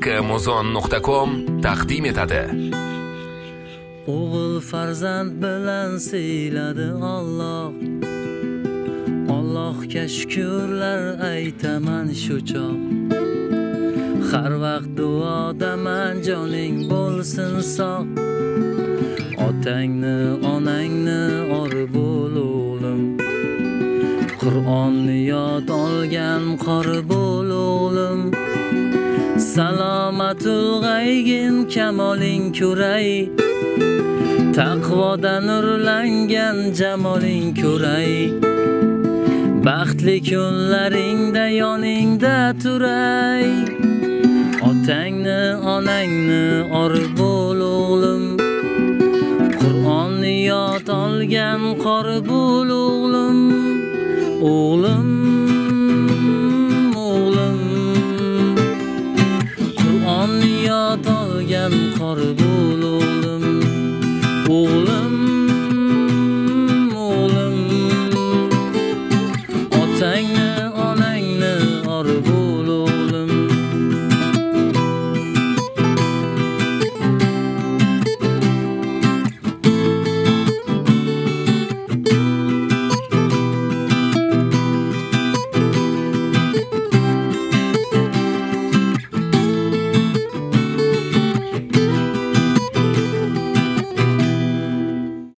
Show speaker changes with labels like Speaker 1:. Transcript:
Speaker 1: Amazon.com taqdim etadi.
Speaker 2: O'g'il farzand bilan siyladi Alloh. Allohga shukrlar aytaman shu choq. Har vaqt duodaman joning bo'lsin sog'. Otangni, onangni or bo'l o'g'lim. Qur'onni yod olgan qori bo'l o'g'lim. Salomatul g'aygin kamoling ko'ray. Taqvoda nurlangan jamoling ko'ray. Baxtli kunlaringda yoningda turay. Otangni, onangni or bo'l o'g'lim. Qur'onni yod olgan qori bo'l o'g'lim. O'g'lim, o'g'lim. Qur'onni yod olgan qori